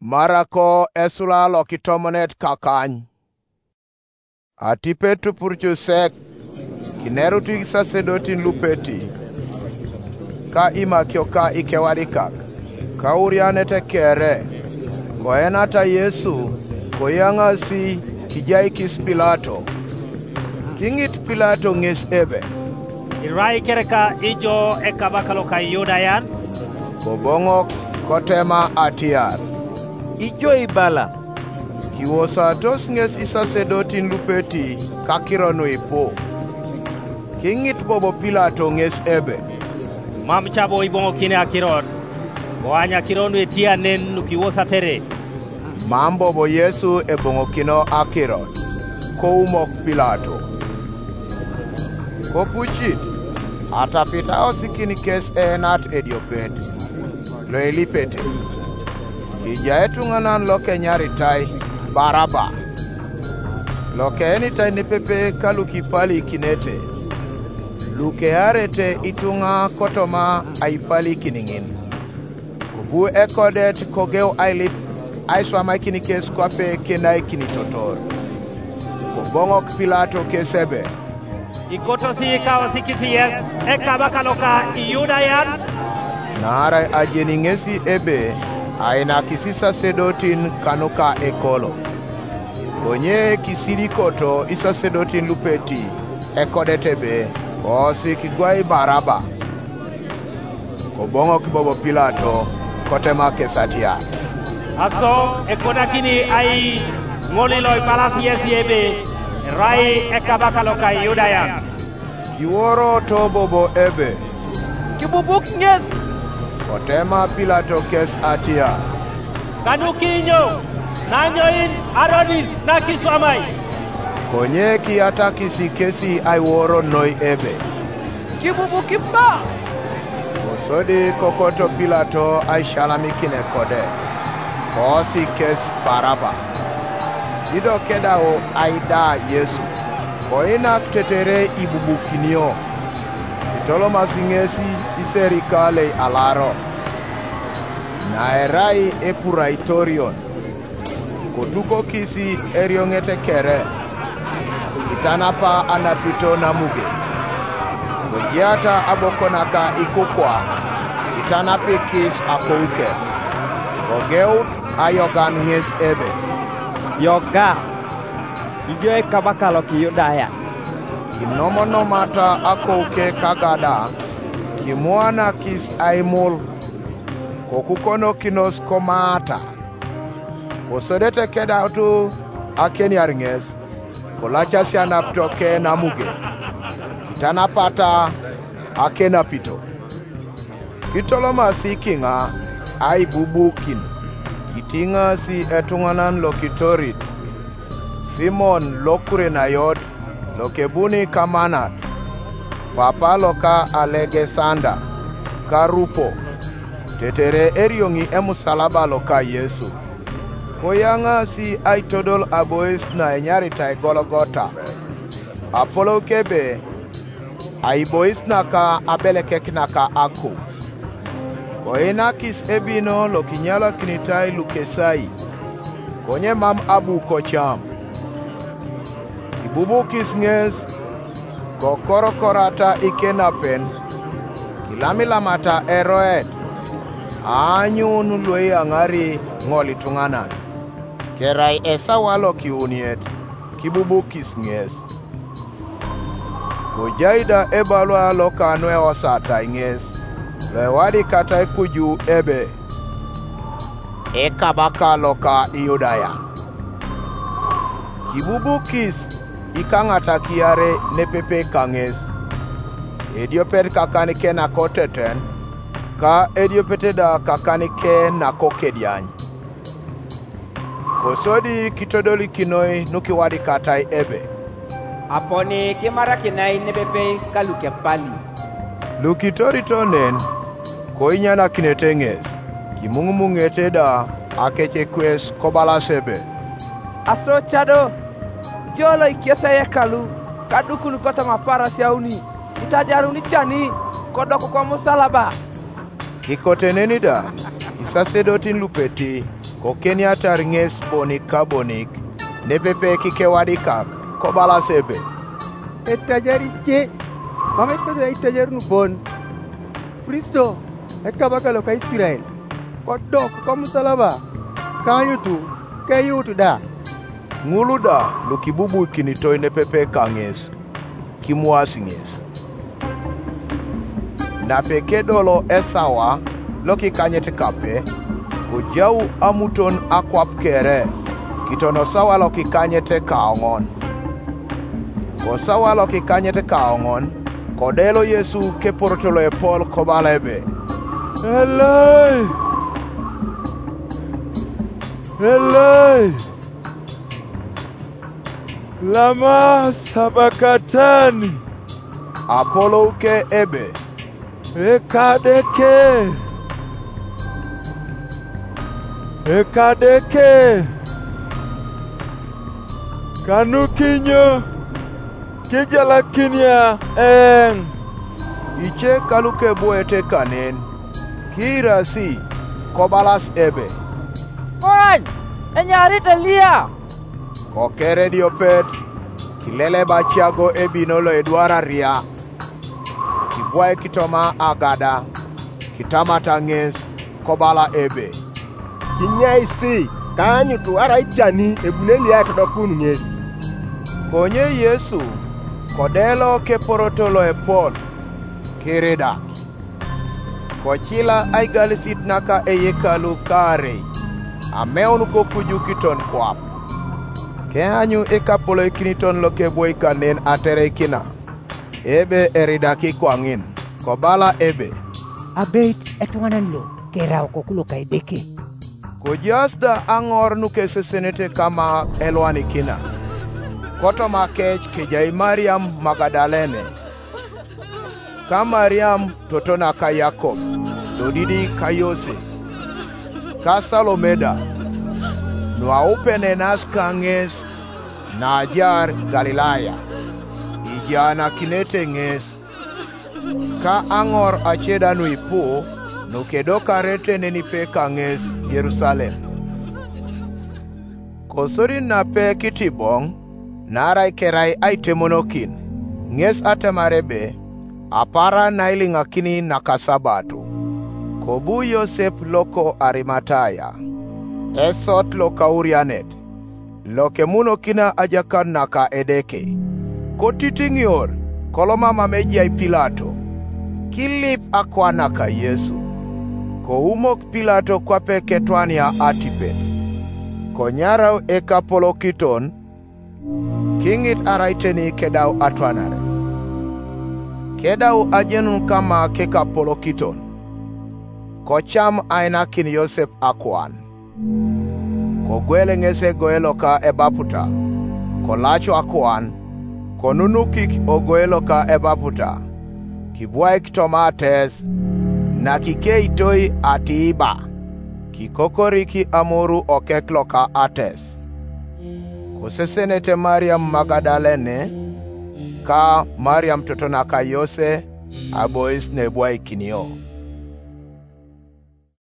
Marako esula lokitomonet kakany. Atipe tupurchu sek kineruti sasedotin lupeti. Ka imakyo ka ikewadikak. Ka urianete kere. Ko enata Yesu ko yangasi kijaikis Pilato. Kingit Pilato ngis ebe. Irai kereka ijo ekabakalo kayudayan. Kobongok kotema atiar. Ijo ibala. Kiwosa tos nges isasedotin lupeti kakironu ipo. Kingit bobo Pilato nges ebe. Mam chabo ibongo kine akirod. Wanya kironu etia nen nukiwosa tere. Mambo bo Yesu ebongo kino akirod. Ko umok Pilato. Ko puchit. Atapita osikini kes enat ediopet. Lo elipete. Ija etunganan loke nyari tai Baraba. Loke enitai nipepe kaluki pali kinete. Luke arete itunga kotoma aipali kiningin. Kubu ekodet kogeo ailip aiswama kinikes kwape kenai kinitotor. Kubongok Pilato kesebe. Ikoto si ikawa sikisiyes ekabakaloka iyudayan. Nara ajeningesi ebe aina kisisa sedotin kanuka ekolo. Konye kisiri koto isa sedotin lupeti ekodetebe kosi kigwai Baraba. Kobongo kibobo Pilato kotema kesatia. Aso ekodakini ai ngoliloi palasi yesi ebe rai ekabakaloka iyudayan. Kiworo to bobo ebe. Kibubuk nges. Kotema Pilato kes atia. Kanukinyo nanyoin arodis na kiswamai. Konye ki atakisi kesi aiworo noi ebe. Kibubukimba. Osodi kokoto Pilato aishalamikine kode. Kosi kes Baraba. Ido kedao aida Yesu. Koina tetere ibubukinio. Itolo masingesi iserikale alaro. Naerai epuraitorion. Kotuko kisi eriongete kere. Itanapa anapito namuge. Kojiata abokonaka ikukwa. Itanapi kis akouke. Kogeut ayogan nges ebe. Yoga. Ijo ekabakalo kiyudaya. Kinomonomata akouke kagada. Kimwana kis aimul. Kokukono kinos komata. Kosodete kedautu akeni aringes. Kolacha sianapto ke namuge. Kitanapata akenapito. Kitoloma si kinga ai bubukin. Kitinga si etunganan lokitorit. Simon lokure nayot lokebuni kamanat. Papa loka Alegesanda karupo. Tetere eriongi emusalaba loka Yesu. Koyanga si aitodol abois na enyarita Golgota. Apollo kebe aibois naka abelekek naka ako. Koenakis ebino lokinyala kinitai lukesai. Konye mam abu kocham. Ibubukis nges kokoro korata ikenapen. Kilamilamata eroet. Anyun lwe angari ngoli tunganan. Kerai esawalo kiuniet. Kibubukis nges. Kojaida ebalwa lokanwe osata nges. Lewadi kata kuju ebe. Ekabaka loka iyudaya. Kibubukis ikangata kiare nepepe kanges. Ediopet kakanike na koteten. Ka ediopeteda kakanike na kokediany. Kosodi kitodoli kinoi nukiwadi katai ebe. Apone kimara kinai nepepe kaluke pali. Lukitori tonen. Koinyana kinetenges. Kimungumungete akeche kwes kobala sebe. Afro chado. Jolo ikiesa yekalu. Kadukulu kota mafara siauni. Itajaruni chani. Kodoko kwa musalaba. Kikotenenida. Isasedotin lupeti. kokenia tar ng'es bonik ka bonik ne pepe kike wadi kak kobala sebe etajariche mama ipedha itajarnu bon Kristo ekabakalo ka Israel kodok ka musalaba kayutu kayutu da ng'uluda lukibubu kinitoi ne pepe ka ng'es kimwasi ng'es na peke dolo esawa loki kanyete kape kujau amuton akwap kere kitono sawa loki kanyete kaongon ko sawa loki kanyete kaongon kodelo Yesu ke portolo e pol kobalebe Eloi Eloi lama sabakatani Apolo ke ebe Ekadeke Kanukinyo Kijalakinya Iche kaluke buete kanen Kirasi Kobalas ebe Oran, enyarita lia Kokere diopet Kilele bachiago ebinolo edwara ria Kibwae kitoma agada Kitamata ng'es Kobala ebe kinyaisi kanyutu araichani ebunelia kadokun ng'es konye Yesu kodelo ke porotolo e pol kirida kochila aigalisit naka e yekalu kare ameonu kokuju kiton kwap ke anyu ekapolo ikiniton loke boy kanen atere kina ebe eridaki kwangin kobala ebe abeit etwanan lo kera kokulo kaideke kujasda angor nuke sesenete kama elwani kina koto makech kijai Mariam Magadalene ka Mariam totona ka Yakob dodidi ka Yose ka Salomeda nwa upene nas ka ng'es na ajar Galilaya ijana kinete ng'es ka angor acheda nu ipu nukedo karete neni pe ka ng'es Jerusalem kosorin na pe kitibong narai kerai aitemonokin ng'es atemarebe apara nailinga kini nakasabato kobu Yosef loko Arimataya esot loka Urianet loke muno kina ajakan naka edeke kotitingyor koloma mameji ai Pilato kilip akwana ka Yesu ko umok Pilato kwa peke twania atipet konyara eka polokiton kingit araiteni kedau atwanare kedau ajenun kama keka polokiton kocham aina kin Yosef akwan ko gwele ng'ese goelo ka ebaputa ko lacho akwan ko nunukik ogoelo ka ebaputa kibwae kitomates na kikeitoi atiiba kikokoriki amoru okeklo ka ates kosesenete Mariam Magadalene ka Mariam totona ka Yose abois nebwae kinio